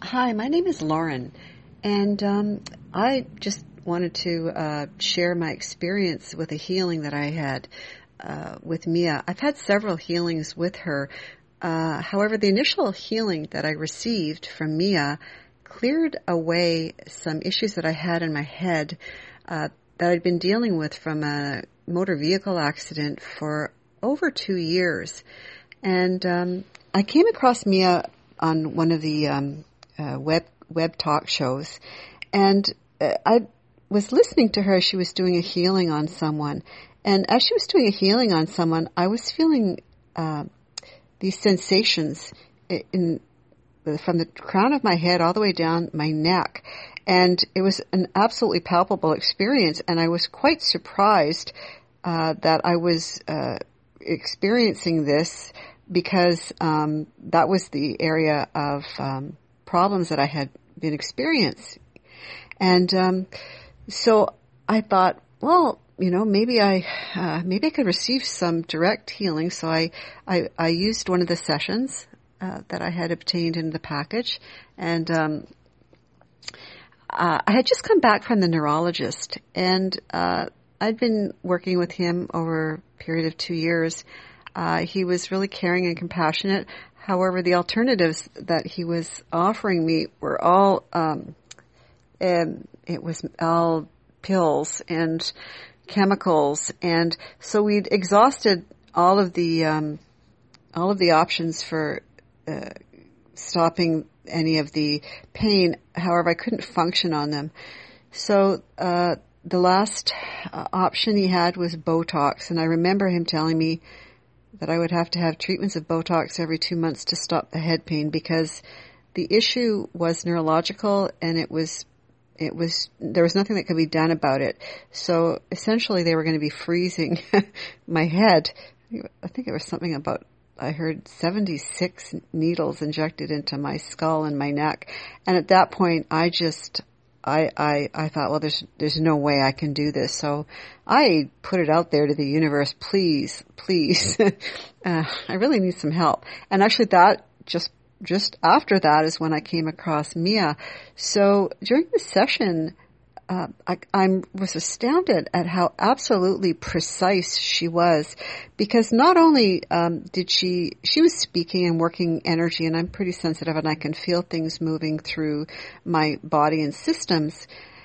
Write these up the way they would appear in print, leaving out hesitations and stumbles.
Hi, my name is Lauren, and I just wanted to share my experience with a healing that I had with Mia. I've had several healings with her. However, the initial healing that I received from Mia cleared away some issues that I had in my head that I'd been dealing with from a motor vehicle accident for over 2 years. And I came across Mia on one of the web talk shows, and I was listening to her as she was doing a healing on someone. And as she was doing a healing on someone, I was feeling these sensations from the crown of my head all the way down my neck. And it was an absolutely palpable experience, and I was quite surprised that I was experiencing this, because that was the area of problems that I had been experiencing. And so I thought, well, maybe I could receive some direct healing. So I used one of the sessions that I had obtained in the package, and I had just come back from the neurologist, and I'd been working with him over a period of 2 years. He was really caring and compassionate. However, the alternatives that he was offering me were all, it was all pills and chemicals. And so we'd exhausted all of the options for, stopping any of the pain. However, I couldn't function on them. So, the last option he had was Botox. And I remember him telling me that I would have to have treatments of Botox every 2 months to stop the head pain, because the issue was neurological, and there was nothing that could be done about it. So essentially they were going to be freezing my head. I think it was something about, I heard 76 needles injected into my skull and my neck. And at that point I thought, well, there's no way I can do this. So I put it out there to the universe, please, I really need some help. And actually that just after that is when I came across Mia. So during the session, I was astounded at how absolutely precise she was, because not only did she was speaking and working energy, and I'm pretty sensitive and I can feel things moving through my body and systems.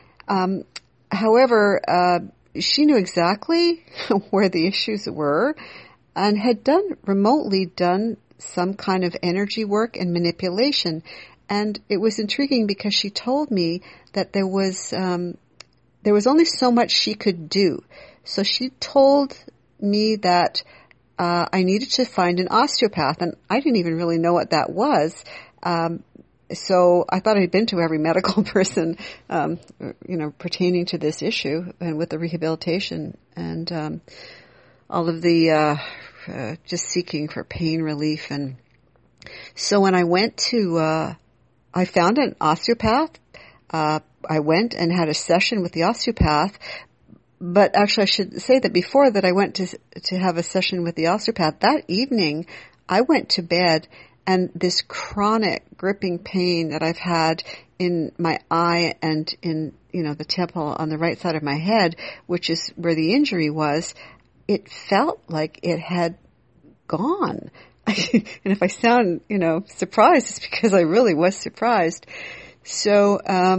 However, she knew exactly where the issues were, and had remotely done some kind of energy work and manipulation. And it was intriguing because she told me that there was only so much she could do. So she told me that I needed to find an osteopath, and I didn't even really know what that was. So I thought I'd been to every medical person, pertaining to this issue and with the rehabilitation and all of the just seeking for pain relief. And so when I went to, I found an osteopath. I went and had a session with the osteopath, but actually I should say that before that I went to have a session with the osteopath, that evening I went to bed, and this chronic gripping pain that I've had in my eye and in, the temple on the right side of my head, which is where the injury was, it felt like it had gone. And if I sound, surprised, it's because I really was surprised. So,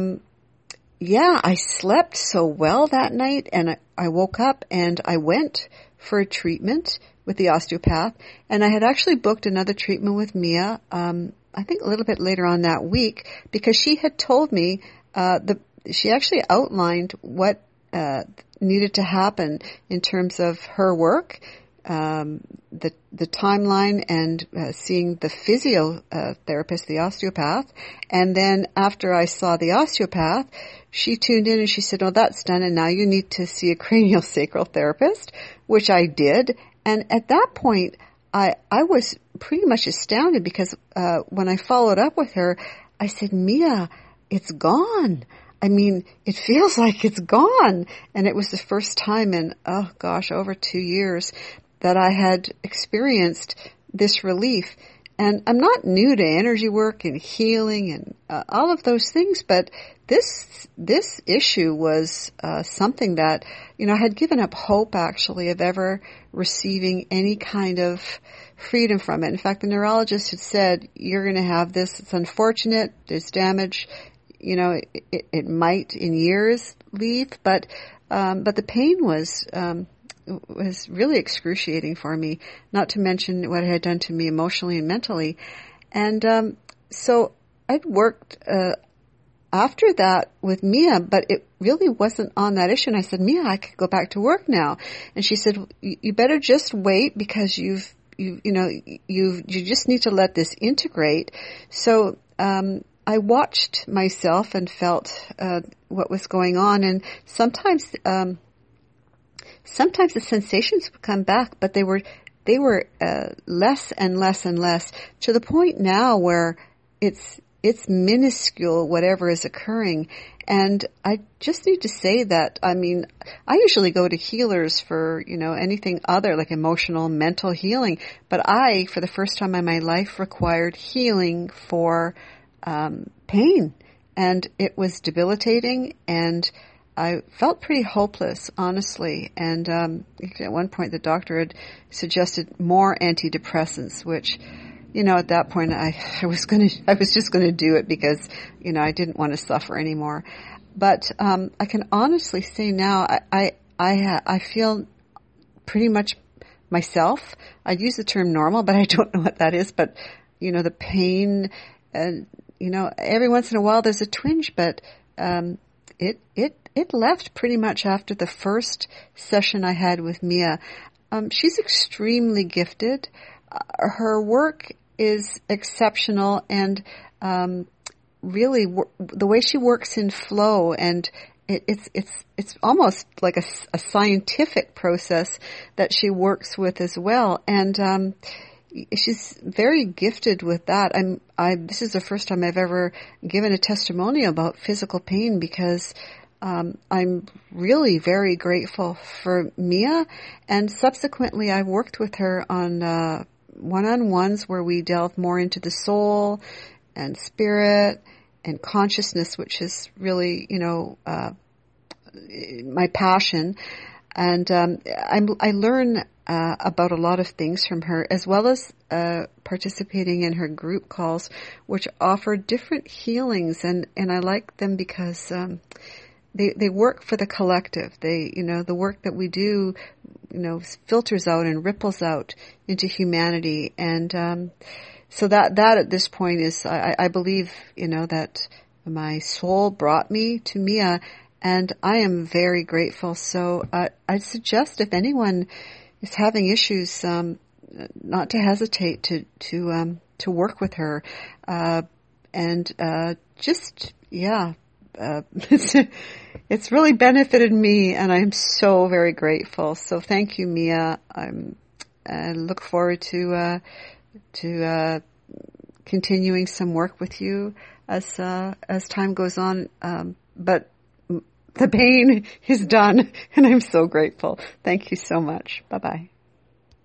I slept so well that night, and I woke up and I went for a treatment with the osteopath, and I had actually booked another treatment with Mia, I think a little bit later on that week, because she had told me, she actually outlined what, needed to happen in terms of her work, the timeline, and seeing the physiotherapist, the osteopath. And then after I saw the osteopath, she tuned in and she said, "Oh, that's done, and now you need to see a craniosacral therapist," which I did. And at that point, I was pretty much astounded, because when I followed up with her, I said, "Mia, it's gone. I mean, it feels like it's gone." And it was the first time in, over 2 years that I had experienced this relief. And I'm not new to energy work and healing and all of those things, but this issue was something that, I had given up hope actually of ever receiving any kind of freedom from it. In fact, the neurologist had said, you're going to have this. It's unfortunate. There's damage. It might in years leave, but the pain was really excruciating for me, not to mention what it had done to me emotionally and mentally. And so I'd worked after that with Mia, but it really wasn't on that issue. And I said, Mia, I could go back to work now. And she said, you better just wait because you just need to let this integrate. So I watched myself and felt what was going on, and sometimes the sensations would come back, but they were less and less and less, to the point now where it's minuscule whatever is occurring. And I just need to say that, I usually go to healers for, anything other, like emotional, mental healing, but I, for the first time in my life, required healing for pain, and it was debilitating, and I felt pretty hopeless, honestly. And at one point, the doctor had suggested more antidepressants, which, at that point, I was just going to do it because, I didn't want to suffer anymore. But I can honestly say now, I feel pretty much myself. I'd use the term normal, but I don't know what that is. But the pain, every once in a while there's a twinge, but it left pretty much after the first session I had with Mia. She's extremely gifted. Her work is exceptional, and really the way she works in flow, and it's almost like a scientific process that she works with as well. And she's very gifted with that. This is the first time I've ever given a testimonial about physical pain, because I'm really very grateful for Mia. And subsequently, I worked with her on one-on-ones where we delve more into the soul and spirit and consciousness, which is really, my passion. And I learn about a lot of things from her, as well as participating in her group calls, which offer different healings, and I like them because they work for the collective. The work that we do, filters out and ripples out into humanity, and so that at this point is, I believe, that my soul brought me to Mia, and I am very grateful. So I'd suggest, if anyone is having issues, not to hesitate to work with her, and it's really benefited me, and I'm so very grateful. So thank you, Mia. I look forward to continuing some work with you as time goes on. But the pain is done, and I'm so grateful. Thank you so much. Bye-bye.